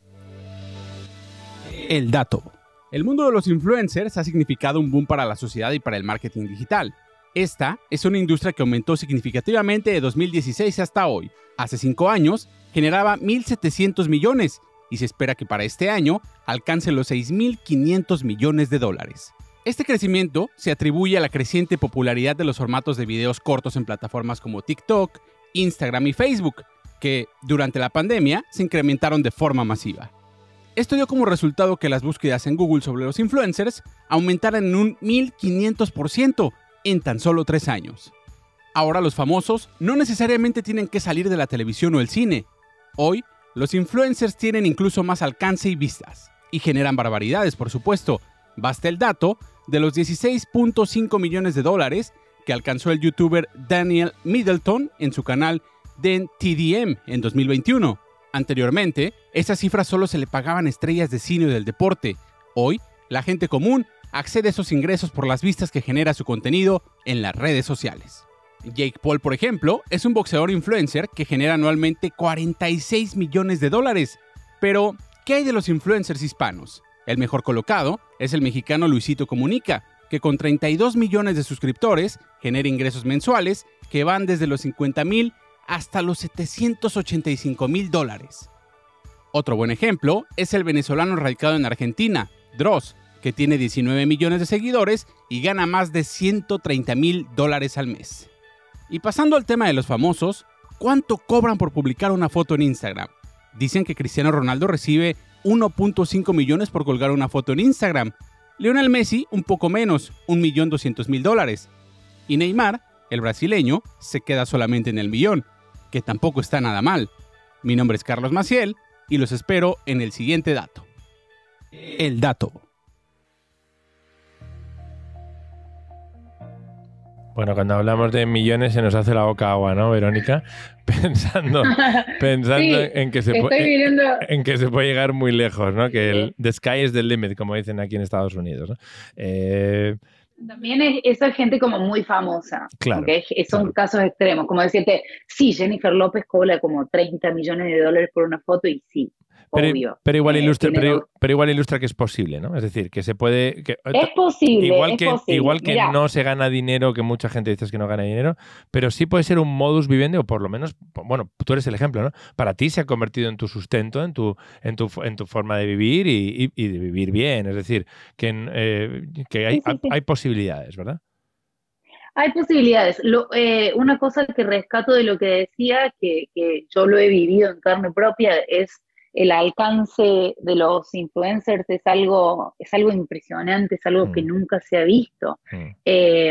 Speaker 3: El dato. El mundo de los influencers ha significado un boom para la sociedad y para el marketing digital. Esta es una industria que aumentó significativamente de dos mil dieciséis hasta hoy. Hace cinco años generaba mil setecientos millones y se espera que para este año alcance los seis mil quinientos millones de dólares. Este crecimiento se atribuye a la creciente popularidad de los formatos de videos cortos en plataformas como TikTok, Instagram y Facebook, que durante la pandemia se incrementaron de forma masiva. Esto dio como resultado que las búsquedas en Google sobre los influencers aumentaran en un mil quinientos por ciento en tan solo tres años. Ahora los famosos no necesariamente tienen que salir de la televisión o el cine. Hoy, los influencers tienen incluso más alcance y vistas. Y generan barbaridades, por supuesto. Basta el dato de los dieciséis punto cinco millones de dólares que alcanzó el youtuber Daniel Middleton en su canal de T D M en dos mil veintiuno. Anteriormente, esas cifras solo se le pagaban a estrellas de cine o del deporte. Hoy, la gente común accede a esos ingresos por las vistas que genera su contenido en las redes sociales. Jake Paul, por ejemplo, es un boxeador influencer que genera anualmente cuarenta y seis millones de dólares. Pero, ¿qué hay de los influencers hispanos? El mejor colocado es el mexicano Luisito Comunica, que con treinta y dos millones de suscriptores genera ingresos mensuales que van desde los cincuenta mil hasta los setecientos ochenta y cinco mil dólares. Otro buen ejemplo es el venezolano radicado en Argentina, Dross, que tiene diecinueve millones de seguidores y gana más de ciento treinta mil dólares al mes. Y pasando al tema de los famosos, ¿cuánto cobran por publicar una foto en Instagram? Dicen que Cristiano Ronaldo recibe uno punto cinco millones por colgar una foto en Instagram, Lionel Messi un poco menos, un millón doscientos mil dólares, y Neymar, el brasileño, se queda solamente en el millón, que tampoco está nada mal. Mi nombre es Carlos Maciel y los espero en el siguiente dato. El dato.
Speaker 1: Bueno, cuando hablamos de millones se nos hace la boca agua, ¿no, Verónica? Pensando, pensando
Speaker 2: Sí,
Speaker 1: en, que se
Speaker 2: estoy
Speaker 1: puede,
Speaker 2: viendo...
Speaker 1: en que se puede llegar muy lejos, ¿no? Que
Speaker 2: Sí.
Speaker 1: el the sky is the limit, como dicen aquí en Estados Unidos, ¿no? Eh,
Speaker 2: También es, esa es gente como muy famosa,
Speaker 1: Claro,
Speaker 2: ¿okay? Son
Speaker 1: claro.
Speaker 2: casos extremos, como decirte, sí, Jennifer López cobra como treinta millones de dólares por una foto y sí,
Speaker 1: Pero,
Speaker 2: obvio.
Speaker 1: pero, igual
Speaker 2: eh,
Speaker 1: ilustra,
Speaker 2: tiene
Speaker 1: pero,
Speaker 2: dos-
Speaker 1: pero igual ilustra que es posible, ¿no? Es decir, que se puede... Que,
Speaker 2: Es posible,
Speaker 1: igual
Speaker 2: es
Speaker 1: que,
Speaker 2: posible.
Speaker 1: igual que
Speaker 2: Mirá,
Speaker 1: no se gana dinero, que mucha gente dice que no gana dinero, pero sí puede ser un modus vivendi, o por lo menos, bueno, tú eres el ejemplo, ¿no? Para ti se ha convertido en tu sustento, en tu, en tu, en tu forma de vivir y, y- y de vivir bien. Es decir, que, eh, que hay,
Speaker 2: sí, sí, sí.
Speaker 1: hay posibilidades, ¿verdad?
Speaker 2: Hay posibilidades. Lo, eh, una cosa que rescato de lo que decía, que, que yo lo he vivido en carne propia, es el alcance de los influencers, es algo, es algo impresionante, es algo que
Speaker 1: Mm,
Speaker 2: nunca se ha visto.
Speaker 1: mm,
Speaker 2: Eh,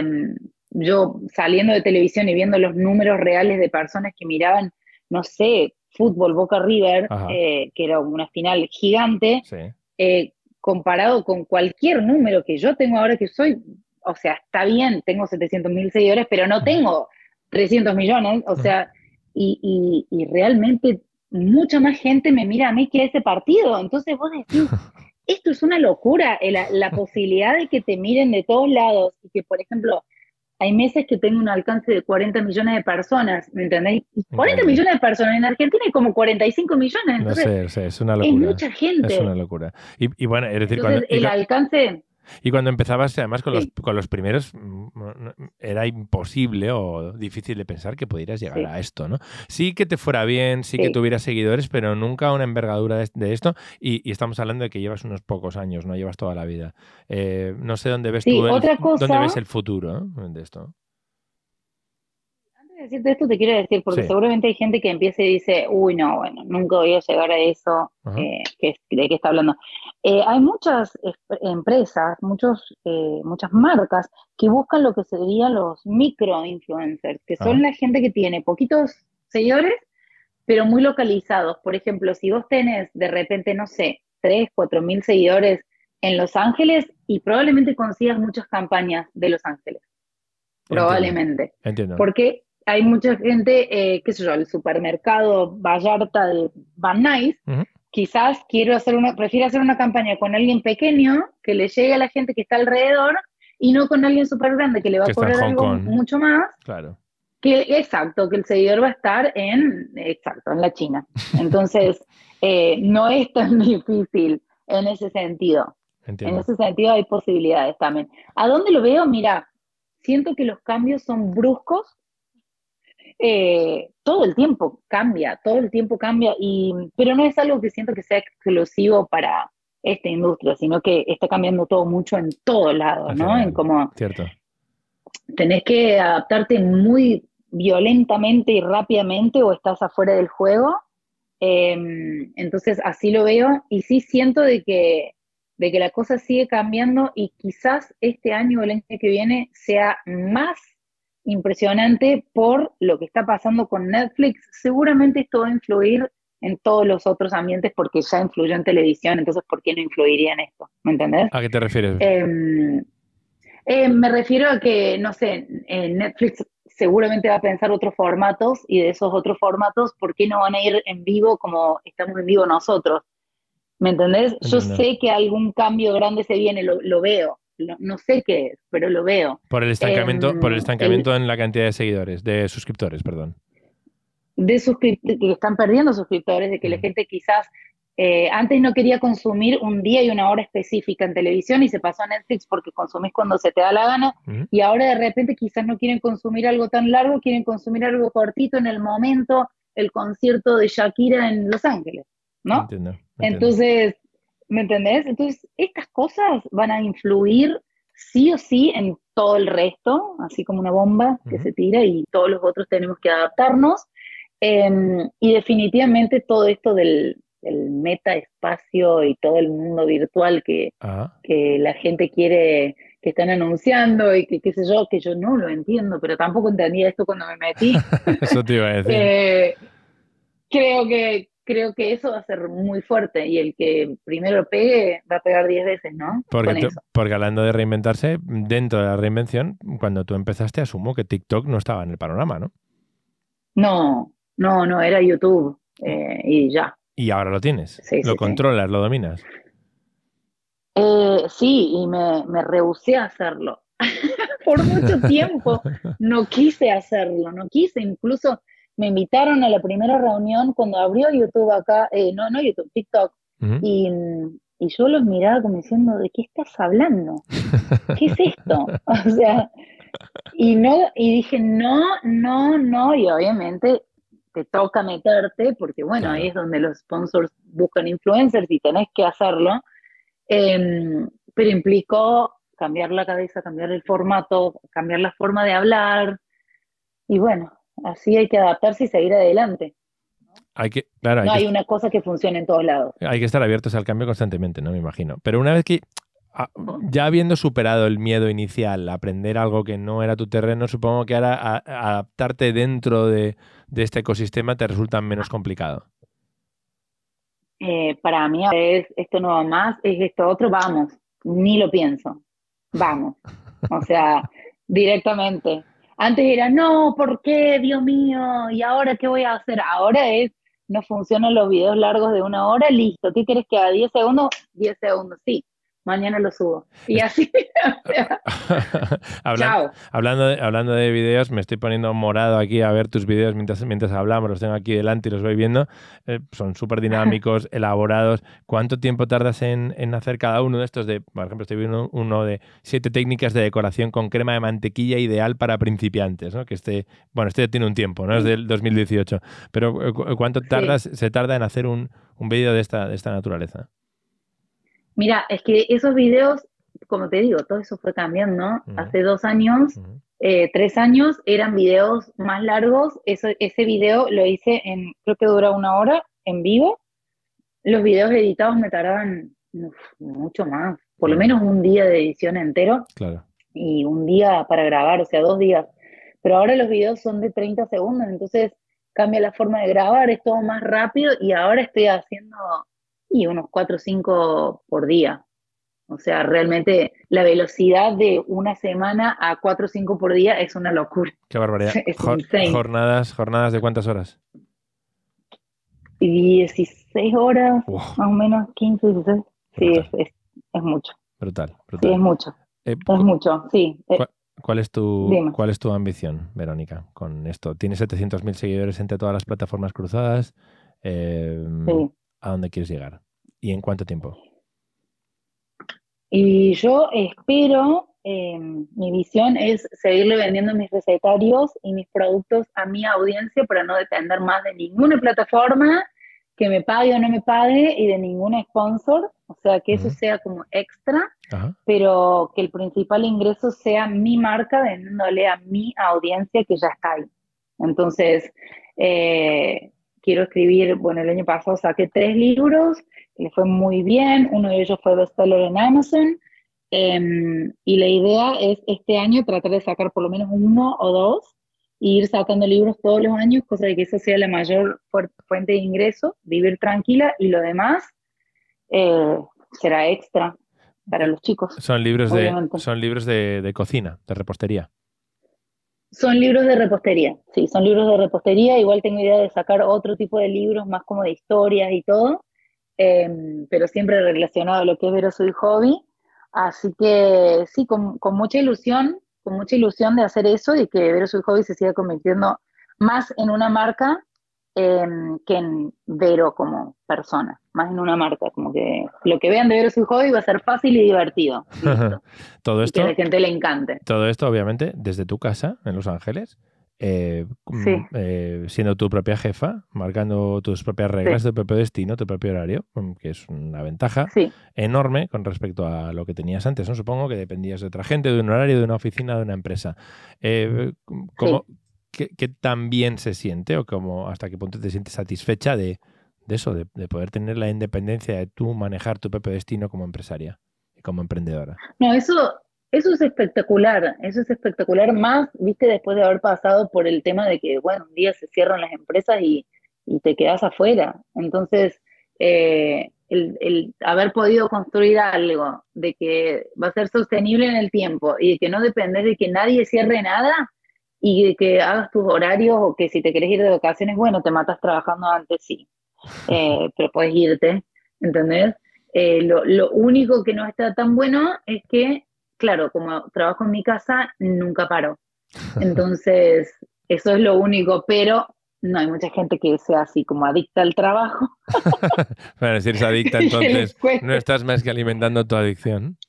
Speaker 2: yo saliendo de televisión y viendo los números reales de personas que miraban, no sé, fútbol Boca River,
Speaker 1: Ajá,
Speaker 2: eh, que era una final gigante,
Speaker 1: sí.
Speaker 2: eh, comparado con cualquier número que yo tengo ahora que soy, o sea, está bien, tengo setecientos mil seguidores, pero no
Speaker 1: Ujú,
Speaker 2: tengo trescientos millones, o
Speaker 1: ujú.
Speaker 2: sea, y, y, y realmente mucha más gente me mira a mí que a ese partido. Entonces vos decís, esto es una locura, eh, la, la posibilidad de que te miren de todos lados y que, por ejemplo, hay meses que tengo un alcance de cuarenta millones de personas, ¿me entendéis? Y cuarenta
Speaker 1: Increíble.
Speaker 2: millones de personas, en Argentina hay como cuarenta y cinco millones,
Speaker 1: No
Speaker 2: entonces
Speaker 1: sé, sé, es una
Speaker 2: es
Speaker 1: locura.
Speaker 2: mucha
Speaker 1: Es una
Speaker 2: gente.
Speaker 1: locura. Y, y bueno, es decir, cuando,
Speaker 2: Entonces
Speaker 1: y,
Speaker 2: el
Speaker 1: cu-
Speaker 2: alcance,
Speaker 1: y cuando empezabas, además, con los,
Speaker 2: sí,
Speaker 1: con los primeros, mm, no- era imposible o difícil de pensar que pudieras llegar
Speaker 2: sí,
Speaker 1: a esto, ¿no? Sí que te fuera bien, sí que
Speaker 2: sí.
Speaker 1: tuvieras seguidores, pero nunca una envergadura de, de esto. Y, y estamos hablando de que llevas unos pocos años, no llevas toda la vida. Eh, no sé dónde ves
Speaker 2: Sí,
Speaker 1: tú el,
Speaker 2: otra
Speaker 1: dónde ves
Speaker 2: cosa,
Speaker 1: el futuro, ¿no? De esto.
Speaker 2: antes de decirte esto te quiero decir, porque
Speaker 1: Sí.
Speaker 2: seguramente hay gente que empieza y dice, uy, no, bueno, nunca voy a llegar a eso,
Speaker 1: Ajá.
Speaker 2: eh, que, es- ¿de qué está hablando? Eh, hay muchas es- empresas, muchos, eh, muchas marcas que buscan lo que serían los micro-influencers, que son
Speaker 1: Ajá.
Speaker 2: la gente que tiene poquitos seguidores, pero muy localizados. Por ejemplo, si vos tenés de repente, no sé, tres, cuatro mil seguidores en Los Ángeles y probablemente consigas muchas campañas de Los Ángeles,
Speaker 1: Entiendo.
Speaker 2: probablemente.
Speaker 1: Entiendo.
Speaker 2: Porque hay mucha gente, eh, qué sé yo, el supermercado Vallarta de Van Nuys,
Speaker 1: Ujú.
Speaker 2: quizás quiero hacer una, prefiero hacer una campaña con alguien pequeño que le llegue a la gente que está alrededor y no con alguien súper grande que le va
Speaker 1: Que
Speaker 2: a
Speaker 1: está en
Speaker 2: cobrar
Speaker 1: Hong
Speaker 2: algo
Speaker 1: Kong.
Speaker 2: mucho más,
Speaker 1: Claro.
Speaker 2: que exacto, que el seguidor va a estar en, exacto, en la China. Entonces, eh, no es tan difícil en ese sentido. En
Speaker 1: Entiendo.
Speaker 2: ese sentido hay posibilidades también. ¿A dónde lo veo? Mira, siento que los cambios son bruscos, eh, todo el tiempo cambia, todo el tiempo cambia, y, pero no es algo que siento que sea exclusivo para esta industria, sino que está cambiando todo mucho en todos lados,
Speaker 1: En
Speaker 2: ¿no? En
Speaker 1: general.
Speaker 2: como
Speaker 1: Cierto.
Speaker 2: tenés que adaptarte muy violentamente y rápidamente o estás afuera del juego. Eh, entonces así lo veo y sí siento de que, de que la cosa sigue cambiando y quizás este año o el año que viene sea más impresionante por lo que está pasando con Netflix. Seguramente esto va a influir en todos los otros ambientes porque ya influyó en televisión, entonces ¿por qué no influiría en esto? ¿Me entendés?
Speaker 1: ¿A qué te refieres?
Speaker 2: Eh, eh, me refiero a que, no sé, eh, Netflix seguramente va a pensar otros formatos y de esos otros formatos, ¿por qué no van a ir en vivo como estamos en vivo nosotros? ¿Me entendés? Yo
Speaker 1: Entiendo.
Speaker 2: sé que algún cambio grande se viene, lo, lo veo. Lo- no sé qué es, pero lo veo.
Speaker 1: Por el
Speaker 2: Eh,
Speaker 1: estancamiento, por el
Speaker 2: el,
Speaker 1: estancamiento en la cantidad de seguidores, de suscriptores, perdón.
Speaker 2: de suscrip- de que están perdiendo suscriptores, de que la
Speaker 1: Mm.
Speaker 2: gente quizás eh, antes no quería consumir un día y una hora específica en televisión y se pasó a Netflix porque consumís cuando se te da la gana,
Speaker 1: Mm.
Speaker 2: y ahora de repente quizás no quieren consumir algo tan largo, quieren consumir algo cortito en el momento, el concierto de Shakira en Los Ángeles, ¿no?
Speaker 1: Entiendo, entiendo.
Speaker 2: Entonces, ¿me entendés? Entonces, estas cosas van a influir sí o sí en todo el resto, así como una bomba que
Speaker 1: Ujú.
Speaker 2: se tira y todos los otros tenemos que adaptarnos. Eh, y definitivamente todo esto del, del metaespacio y todo el mundo virtual que,
Speaker 1: Ah,
Speaker 2: que la gente quiere, que están anunciando y que qué sé yo, que yo no lo entiendo, pero tampoco entendía esto cuando me metí.
Speaker 1: eso te iba a decir.
Speaker 2: Eh, creo que creo que eso va a ser muy fuerte y el que primero pegue va a pegar diez veces, ¿no?
Speaker 1: Porque,
Speaker 2: Con
Speaker 1: tú-
Speaker 2: eso.
Speaker 1: porque hablando de reinventarse, dentro de la reinvención, cuando tú empezaste, asumo que TikTok no estaba en el panorama, ¿no?
Speaker 2: No, no, no, era YouTube
Speaker 1: Y,
Speaker 2: eh, y ya.
Speaker 1: y ahora lo tienes,
Speaker 2: Sí,
Speaker 1: lo
Speaker 2: sí, sí.
Speaker 1: controlas, lo dominas.
Speaker 2: Eh, sí, y me, me rehusé a hacerlo. Por mucho tiempo no quise hacerlo, no quise. Incluso me invitaron a la primera reunión cuando abrió YouTube acá, eh, no, no YouTube, TikTok,
Speaker 1: Ujú.
Speaker 2: y, y yo los miraba como diciendo, ¿de qué estás hablando? ¿Qué es esto? O sea, y no, y dije, no, no, no, y obviamente te toca meterte, porque bueno, ahí
Speaker 1: Claro.
Speaker 2: es donde los sponsors buscan influencers y tenés que hacerlo. Em, pero implicó cambiar la cabeza, cambiar el formato, cambiar la forma de hablar, y bueno, así hay que adaptarse y seguir adelante.
Speaker 1: Hay que, claro, hay
Speaker 2: No
Speaker 1: que,
Speaker 2: hay una cosa que funcione en todos lados.
Speaker 1: hay que estar abiertos al cambio constantemente, ¿no? Me imagino. Pero una vez que, ah, ya habiendo superado el miedo inicial, aprender algo que no era tu terreno, supongo que ahora a- adaptarte dentro de, de este ecosistema te resulta menos complicado.
Speaker 2: Eh, para mí es esto no va más, es esto otro, vamos, ni lo pienso, vamos. O sea, directamente. Antes era, no, ¿por qué, Dios mío? ¿Y ahora qué voy a hacer? Ahora es, no funcionan los videos largos de una hora, listo. ¿Qué quieres que haga? ¿diez segundos? diez segundos, sí. Mañana lo subo. Y
Speaker 1: Es-
Speaker 2: así, o sea,
Speaker 1: Hablan-
Speaker 2: chao.
Speaker 1: hablando, de, hablando de vídeos, me estoy poniendo morado aquí a ver tus vídeos mientras, mientras hablamos, los tengo aquí delante y los voy viendo. Eh, son súper dinámicos, elaborados. ¿Cuánto tiempo tardas en, en hacer cada uno de estos? De, por ejemplo, estoy viendo uno de siete técnicas de decoración con crema de mantequilla ideal para principiantes, ¿no? Que este, bueno, este ya tiene un tiempo, ¿no? Es
Speaker 2: Sí,
Speaker 1: del dos mil dieciocho. Pero eh, cu- ¿cuánto tardas,
Speaker 2: sí.
Speaker 1: se tarda en hacer un, un vídeo de esta, de esta naturaleza?
Speaker 2: Mira, es que esos videos, como te digo, todo eso fue cambiando, ¿no?
Speaker 1: Ujú,
Speaker 2: Hace dos años,
Speaker 1: ujú.
Speaker 2: eh, tres años, eran videos más largos. Eso, ese video lo hice en, creo que dura una hora en vivo. Los videos editados me tardaban uf, mucho más, por lo
Speaker 1: Mm,
Speaker 2: menos un día de edición entero
Speaker 1: claro.
Speaker 2: y un día para grabar, o sea, dos días. Pero ahora los videos son de treinta segundos, entonces cambia la forma de grabar, es todo más rápido y ahora estoy haciendo y unos cuatro o cinco por día. O sea, realmente la velocidad de una semana a cuatro o cinco por día es una locura.
Speaker 1: Qué barbaridad.
Speaker 2: Es
Speaker 1: Jo-
Speaker 2: insane.
Speaker 1: jornadas, jornadas de cuántas horas.
Speaker 2: Y dieciséis horas,
Speaker 1: Uf,
Speaker 2: más o menos, quince, dieciséis. Sí, es,
Speaker 1: brutal,
Speaker 2: es, es mucho.
Speaker 1: brutal,
Speaker 2: Sí, es
Speaker 1: brutal.
Speaker 2: mucho.
Speaker 1: Eh,
Speaker 2: Es
Speaker 1: cu-
Speaker 2: mucho, sí. Eh,
Speaker 1: cua- ¿cuál es tu,
Speaker 2: dime.
Speaker 1: cuál es tu ambición, Verónica, con esto? Tienes setecientos mil seguidores entre todas las plataformas cruzadas. Eh,
Speaker 2: Sí.
Speaker 1: ¿A dónde quieres llegar? ¿Y en cuánto tiempo?
Speaker 2: Y yo espero, eh, mi visión es seguirle vendiendo mis recetarios y mis productos a mi audiencia para no depender más de ninguna plataforma que me pague o no me pague y de ningún sponsor. O sea, que eso
Speaker 1: Ujú.
Speaker 2: sea como extra,
Speaker 1: Ajá.
Speaker 2: pero que el principal ingreso sea mi marca vendiéndole a mi audiencia que ya está ahí. Entonces, eh, quiero escribir, bueno, el año pasado saqué tres libros, que le fue muy bien, uno de ellos fue bestseller en Amazon, eh, y la idea es este año tratar de sacar por lo menos uno o dos, e ir sacando libros todos los años, cosa de que eso sea la mayor fu- fuente de ingreso, vivir tranquila, y lo demás eh, será extra para
Speaker 1: Eh,
Speaker 2: los chicos,
Speaker 1: Son libros de,
Speaker 2: obviamente.
Speaker 1: son libros de, de cocina, de repostería.
Speaker 2: Son libros de repostería, sí, son libros de repostería. Igual tengo idea de sacar otro tipo de libros, más como de historias y todo, eh, pero siempre relacionado a lo que es Vero Soy Hobby. Así que sí, con, con mucha ilusión, con mucha ilusión de hacer eso y que Vero Soy Hobby se siga convirtiendo más en una marca eh, que en Vero como persona, más en una marca, como que lo que vean de Vero Soy Hobby va a ser fácil y divertido, listo,
Speaker 1: Todo
Speaker 2: y que a la
Speaker 1: esto,
Speaker 2: gente le encante.
Speaker 1: todo esto, obviamente, desde tu casa en Los Ángeles, eh,
Speaker 2: Sí,
Speaker 1: mm, eh, siendo tu propia jefa, marcando tus propias
Speaker 2: sí,
Speaker 1: reglas, tu propio destino, tu propio horario, mm, que es una ventaja
Speaker 2: sí.
Speaker 1: enorme con respecto a lo que tenías antes, ¿no? Supongo que dependías de otra gente, de un horario, de una oficina, de una empresa. Eh, ¿cómo,
Speaker 2: Sí.
Speaker 1: qué, qué tan bien se siente o cómo, hasta qué punto te sientes satisfecha de, de eso, de, de poder tener la independencia de tú manejar tu propio destino como empresaria y como emprendedora?
Speaker 2: No, eso, eso es espectacular, eso es espectacular más, viste, después de haber pasado por el tema de que, bueno, un día se cierran las empresas y, y te quedas afuera. Entonces, eh, el, el haber podido construir algo de que va a ser sostenible en el tiempo y de que no dependes de que nadie cierre nada y de que hagas tus horarios o que si te querés ir de vacaciones, bueno, te matas trabajando antes, sí, eh, pero puedes irte, ¿entendés? Eh, lo, lo único que no está tan bueno es que, claro, como trabajo en mi casa, nunca paro. Entonces, eso es lo único, pero no hay mucha gente que sea así como adicta al trabajo.
Speaker 1: Bueno, si eres adicta, entonces no estás más que alimentando tu adicción.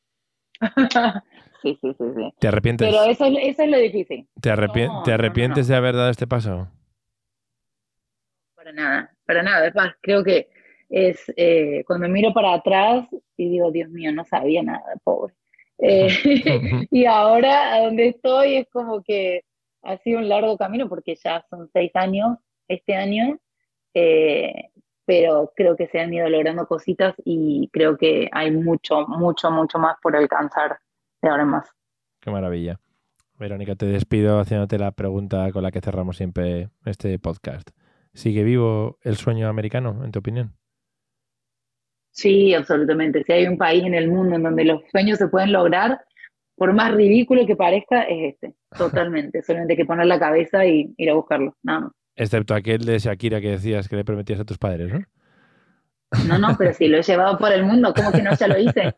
Speaker 2: Sí, sí, sí, sí.
Speaker 1: ¿Te arrepientes?
Speaker 2: Pero eso, es- eso es lo difícil.
Speaker 1: ¿Te, arrepi-
Speaker 2: No,
Speaker 1: ¿te
Speaker 2: no, no,
Speaker 1: arrepientes
Speaker 2: no.
Speaker 1: de haber dado este paso?
Speaker 2: Para nada, para nada. Es más, creo que es eh, cuando miro para atrás y digo, Dios mío, no sabía nada, pobre. Eh, y ahora a donde estoy es como que ha sido un largo camino porque ya son seis años este año, eh, pero creo que se han ido logrando cositas y creo que hay mucho, mucho, mucho más por alcanzar de ahora en más.
Speaker 1: Qué maravilla. Verónica, te despido haciéndote la pregunta con la que cerramos siempre este podcast. ¿Sigue vivo el sueño americano, en tu opinión?
Speaker 2: Sí, absolutamente. Si hay un país en el mundo en donde los sueños se pueden lograr, por más ridículo que parezca, es este. Totalmente. Solamente hay que poner la cabeza y ir a buscarlo. Nada más.
Speaker 1: Excepto aquel de Shakira que decías que le prometías a tus padres, ¿no?
Speaker 2: No, no, pero si lo he llevado por el mundo, ¿cómo que no ya lo hice?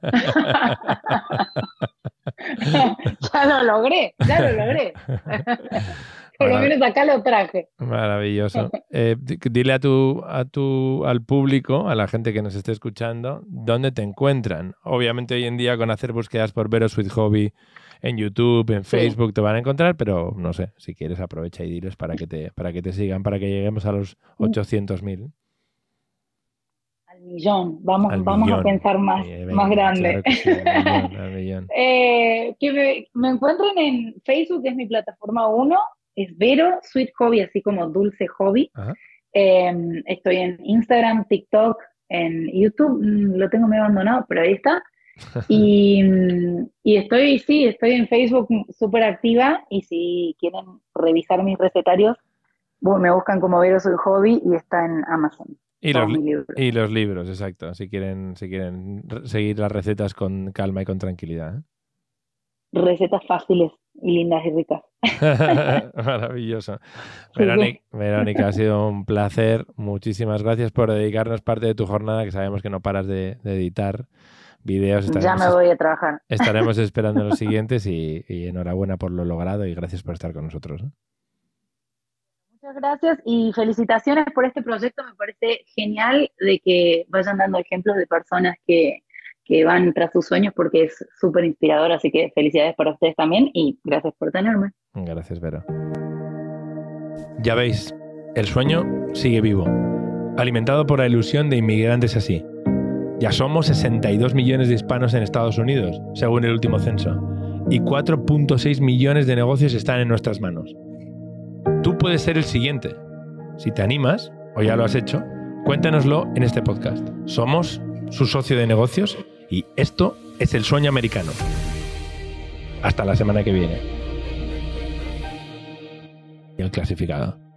Speaker 2: Ya lo logré, ya lo logré. Por lo menos acá lo traje.
Speaker 1: Maravilloso. Eh, d- dile a tu, a tu, al público, a la gente que nos esté escuchando, dónde te encuentran. Obviamente hoy en día con hacer búsquedas por Vero Sweet Hobby en YouTube, en
Speaker 2: Sí.
Speaker 1: Facebook te van a encontrar, pero no sé, si quieres aprovecha y diles para que te, para que te sigan, para que lleguemos a los ochocientos mil.
Speaker 2: Al millón, vamos,
Speaker 1: Al
Speaker 2: vamos
Speaker 1: millón.
Speaker 2: a pensar más,
Speaker 1: Eh, venga,
Speaker 2: más grande.
Speaker 1: claro que sí, al millón, al millón.
Speaker 2: Eh, que me, me encuentren en Facebook, que es mi plataforma uno, es Vero Sweet Hobby, así como Dulce Hobby.
Speaker 1: Ajá.
Speaker 2: Eh, estoy en Instagram, TikTok, en YouTube, mm, lo tengo medio abandonado, pero ahí está. Y, mm, y estoy, sí, estoy en Facebook súper activa y si quieren revisar mis recetarios, bu- me buscan como Vero Sweet Hobby y está en Amazon.
Speaker 1: Y
Speaker 2: Todos
Speaker 1: los,
Speaker 2: mis
Speaker 1: li-
Speaker 2: libros.
Speaker 1: y los libros, exacto. Si quieren, si quieren re- seguir las recetas con calma y con tranquilidad. ¿eh?
Speaker 2: Recetas fáciles y lindas y ricas.
Speaker 1: Maravilloso.
Speaker 2: Sí,
Speaker 1: Verónica, Verónica, ha sido un placer. Muchísimas gracias por dedicarnos parte de tu jornada, que sabemos que no paras de, de editar videos.
Speaker 2: Ya
Speaker 1: Estaremos,
Speaker 2: me voy a trabajar.
Speaker 1: estaremos esperando los siguientes y, y enhorabuena por lo logrado y gracias por estar con nosotros. ¿eh?
Speaker 2: Muchas gracias y felicitaciones por este proyecto. Me parece genial de que vayan dando ejemplos de personas que, que van tras sus sueños porque es súper inspirador. Así que felicidades para ustedes también y gracias por tenerme.
Speaker 1: Gracias, Vero. Ya veis, el sueño sigue vivo, alimentado por la ilusión de inmigrantes así. Ya somos sesenta y dos millones de hispanos en Estados Unidos, según el último censo, y cuatro punto seis millones de negocios están en nuestras manos. Tú puedes ser el siguiente. Si te animas, o ya lo has hecho, cuéntanoslo en este podcast. Somos su socio de negocios y esto es el sueño americano. Hasta la semana que viene. Y el clasificado.